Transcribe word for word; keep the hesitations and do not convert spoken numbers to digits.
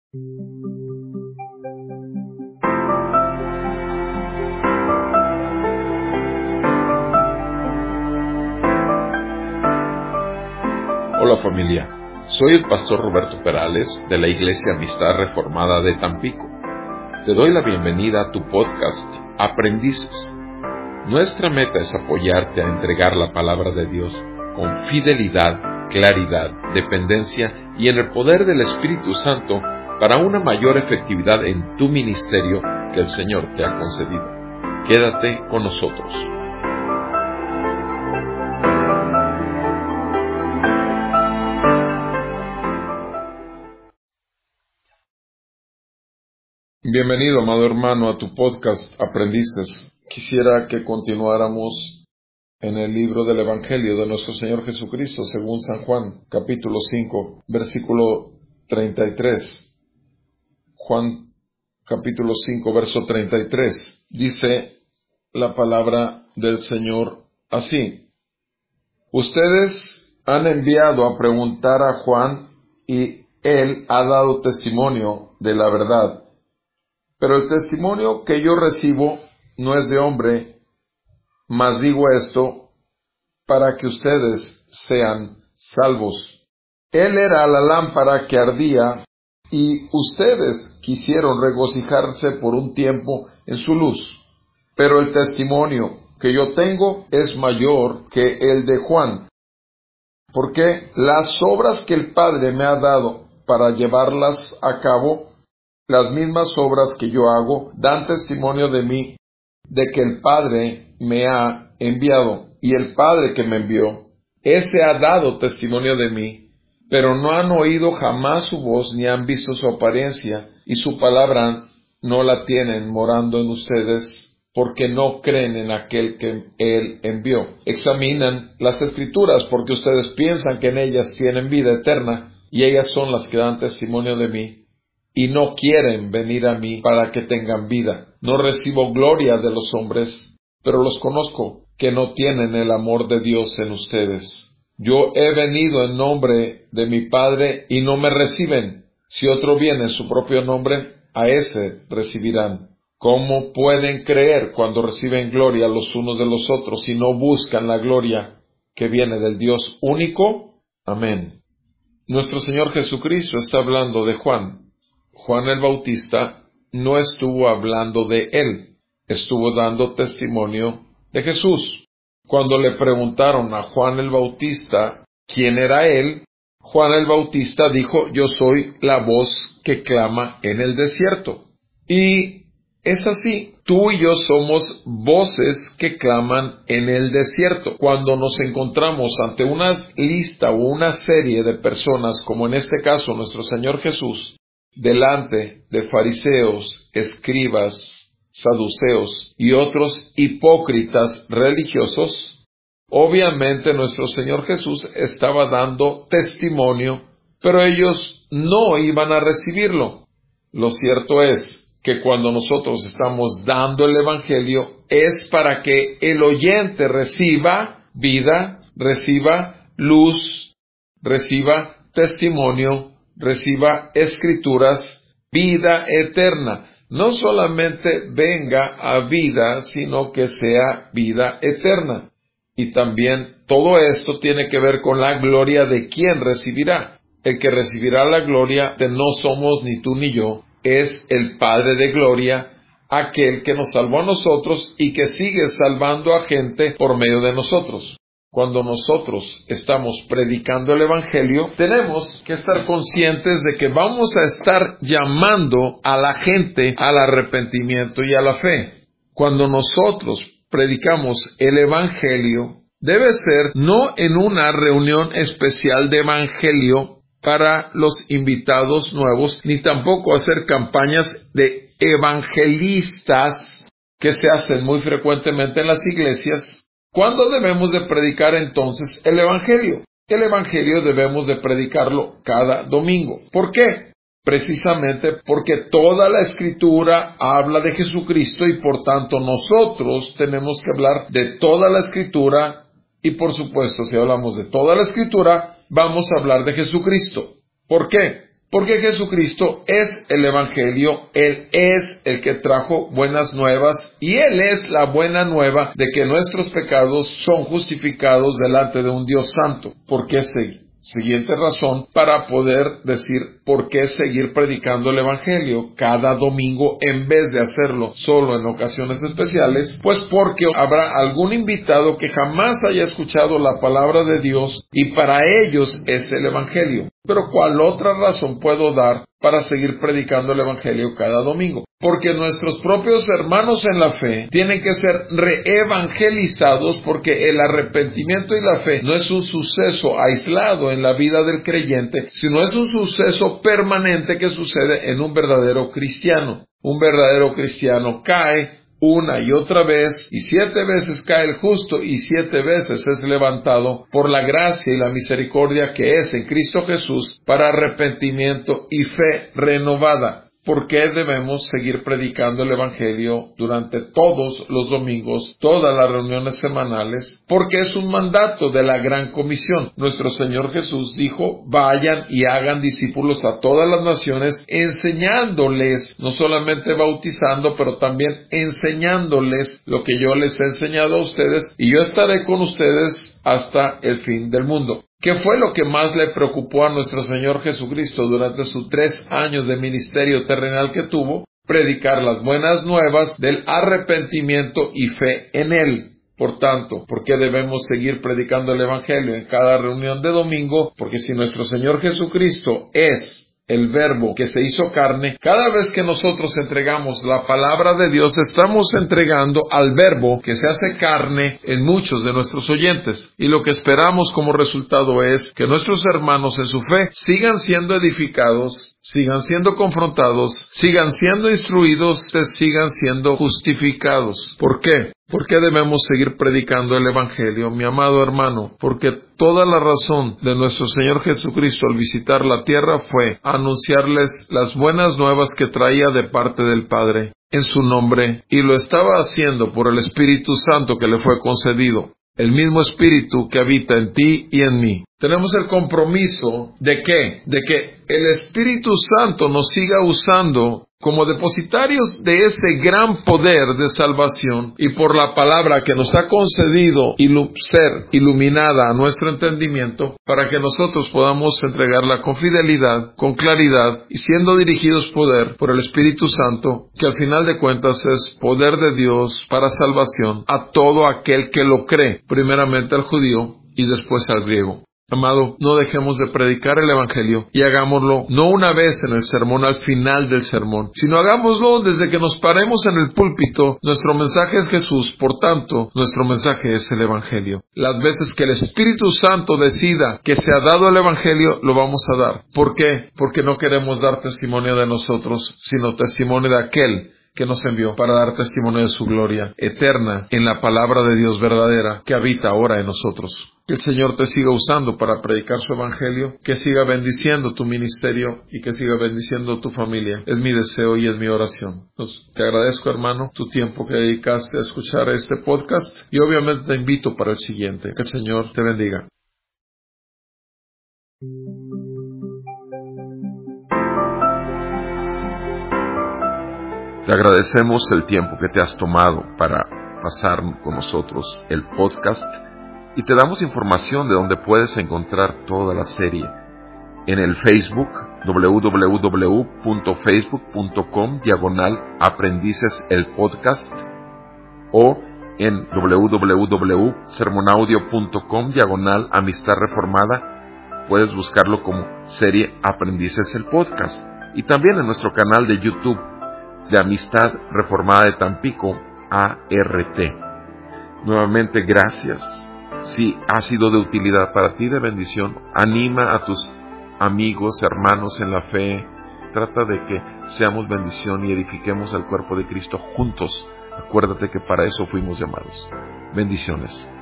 Hola familia, soy el pastor Roberto Perales de la Iglesia Amistad Reformada de Tampico. Te doy la bienvenida a tu podcast Aprendices. Nuestra meta es apoyarte a entregar la palabra de Dios con fidelidad, claridad, dependencia y en el poder del Espíritu Santo para una mayor efectividad en tu ministerio que el Señor te ha concedido. Quédate con nosotros. Bienvenido, amado hermano, a tu podcast Aprendices. Quisiera que continuáramos en el libro del Evangelio de nuestro Señor Jesucristo, según San Juan, capítulo cinco, versículo treinta y tres. Juan, capítulo cinco, verso treinta y tres. Dice la palabra del Señor así: Ustedes han enviado a preguntar a Juan y él ha dado testimonio de la verdad. Pero el testimonio que yo recibo no es de hombre, mas digo esto para que ustedes sean salvos. Él era la lámpara que ardía y ustedes quisieron regocijarse por un tiempo en su luz. Pero el testimonio que yo tengo es mayor que el de Juan, porque las obras que el Padre me ha dado para llevarlas a cabo, las mismas obras que yo hago dan testimonio de mí, de que el Padre me ha enviado, y el Padre que me envió, ese ha dado testimonio de mí, pero no han oído jamás su voz ni han visto su apariencia, y su palabra no la tienen morando en ustedes, porque no creen en aquel que Él envió. Examinan las Escrituras, porque ustedes piensan que en ellas tienen vida eterna, y ellas son las que dan testimonio de mí. Y no quieren venir a mí para que tengan vida. No recibo gloria de los hombres, pero los conozco, que no tienen el amor de Dios en ustedes. Yo he venido en nombre de mi Padre y no me reciben. Si otro viene en su propio nombre, a ese recibirán. ¿Cómo pueden creer cuando reciben gloria los unos de los otros y no buscan la gloria que viene del Dios único? Amén. Nuestro Señor Jesucristo está hablando de Juan. Juan el Bautista no estuvo hablando de él, estuvo dando testimonio de Jesús. Cuando le preguntaron a Juan el Bautista quién era él, Juan el Bautista dijo: yo soy la voz que clama en el desierto. Y es así, tú y yo somos voces que claman en el desierto. Cuando nos encontramos ante una lista o una serie de personas, como en este caso nuestro Señor Jesús, delante de fariseos, escribas, saduceos y otros hipócritas religiosos, obviamente nuestro Señor Jesús estaba dando testimonio, pero ellos no iban a recibirlo. Lo cierto es que cuando nosotros estamos dando el Evangelio es para que el oyente reciba vida, reciba luz, reciba testimonio, reciba escrituras, vida eterna. No solamente venga a vida, sino que sea vida eterna. Y también todo esto tiene que ver con la gloria de quien recibirá. El que recibirá la gloria de no somos ni tú ni yo, es el Padre de gloria, aquel que nos salvó a nosotros y que sigue salvando a gente por medio de nosotros. Cuando nosotros estamos predicando el Evangelio, tenemos que estar conscientes de que vamos a estar llamando a la gente al arrepentimiento y a la fe. Cuando nosotros predicamos el Evangelio, debe ser no en una reunión especial de Evangelio para los invitados nuevos, ni tampoco hacer campañas de evangelistas que se hacen muy frecuentemente en las iglesias. ¿Cuándo debemos de predicar entonces el Evangelio? El Evangelio debemos de predicarlo cada domingo. ¿Por qué? Precisamente porque toda la Escritura habla de Jesucristo y por tanto nosotros tenemos que hablar de toda la Escritura y por supuesto si hablamos de toda la Escritura vamos a hablar de Jesucristo. ¿Por qué? Porque Jesucristo es el Evangelio, Él es el que trajo buenas nuevas y Él es la buena nueva de que nuestros pecados son justificados delante de un Dios santo. ¿Por qué seguir? Siguiente razón para poder decir por qué seguir predicando el Evangelio cada domingo en vez de hacerlo solo en ocasiones especiales, pues porque habrá algún invitado que jamás haya escuchado la palabra de Dios y para ellos es el Evangelio. Pero ¿cuál otra razón puedo dar para seguir predicando el Evangelio cada domingo? Porque nuestros propios hermanos en la fe tienen que ser reevangelizados, porque el arrepentimiento y la fe no es un suceso aislado en la vida del creyente, sino es un suceso permanente que sucede en un verdadero cristiano. Un verdadero cristiano cae una y otra vez, y siete veces cae el justo, y siete veces es levantado por la gracia y la misericordia que es en Cristo Jesús para arrepentimiento y fe renovada. ¿Por qué debemos seguir predicando el Evangelio durante todos los domingos, todas las reuniones semanales? Porque es un mandato de la Gran Comisión. Nuestro Señor Jesús dijo, vayan y hagan discípulos a todas las naciones, enseñándoles, no solamente bautizando, pero también enseñándoles lo que yo les he enseñado a ustedes, y yo estaré con ustedes hasta el fin del mundo. ¿Qué fue lo que más le preocupó a nuestro Señor Jesucristo durante sus tres años de ministerio terrenal que tuvo? Predicar las buenas nuevas del arrepentimiento y fe en Él. Por tanto, ¿por qué debemos seguir predicando el Evangelio en cada reunión de domingo? Porque si nuestro Señor Jesucristo es el Verbo que se hizo carne, cada vez que nosotros entregamos la palabra de Dios, estamos entregando al Verbo que se hace carne en muchos de nuestros oyentes. Y lo que esperamos como resultado es que nuestros hermanos en su fe sigan siendo edificados, sigan siendo confrontados, sigan siendo instruidos, sigan siendo justificados. ¿Por qué? ¿Por qué debemos seguir predicando el Evangelio, mi amado hermano? Porque toda la razón de nuestro Señor Jesucristo al visitar la tierra fue anunciarles las buenas nuevas que traía de parte del Padre en su nombre, y lo estaba haciendo por el Espíritu Santo que le fue concedido. El mismo Espíritu que habita en ti y en mí. Tenemos el compromiso de que, de que el Espíritu Santo nos siga usando como depositarios de ese gran poder de salvación, y por la palabra que nos ha concedido ilu- ser iluminada a nuestro entendimiento, para que nosotros podamos entregarla con fidelidad, con claridad, y siendo dirigidos poder por el Espíritu Santo, que al final de cuentas es poder de Dios para salvación a todo aquel que lo cree, primeramente al judío y después al griego. Amado, no dejemos de predicar el Evangelio y hagámoslo no una vez en el sermón al final del sermón, sino hagámoslo desde que nos paremos en el púlpito. Nuestro mensaje es Jesús, por tanto, nuestro mensaje es el Evangelio. Las veces que el Espíritu Santo decida que se ha dado el Evangelio, lo vamos a dar. ¿Por qué? Porque no queremos dar testimonio de nosotros, sino testimonio de aquel que nos envió para dar testimonio de su gloria eterna en la palabra de Dios verdadera que habita ahora en nosotros. Que el Señor te siga usando para predicar su Evangelio, que siga bendiciendo tu ministerio y que siga bendiciendo tu familia. Es mi deseo y es mi oración. Pues, te agradezco, hermano, tu tiempo que dedicaste a escuchar este podcast, y obviamente te invito para el siguiente. Que el Señor te bendiga. Te agradecemos el tiempo que te has tomado para pasar con nosotros el podcast, y te damos información de donde puedes encontrar toda la serie. En el Facebook, doble u doble u doble u punto facebook punto com diagonal aprendices el podcast, o en doble u doble u doble u punto sermonaudio punto com diagonal amistad reformada. Puedes buscarlo como serie Aprendices el podcast, y también en nuestro canal de YouTube de Amistad Reformada de Tampico, A R T. Nuevamente, gracias. Si ha sido de utilidad para ti, de bendición, anima a tus amigos, hermanos en la fe. Trata de que seamos bendición y edifiquemos al cuerpo de Cristo juntos. Acuérdate que para eso fuimos llamados. Bendiciones.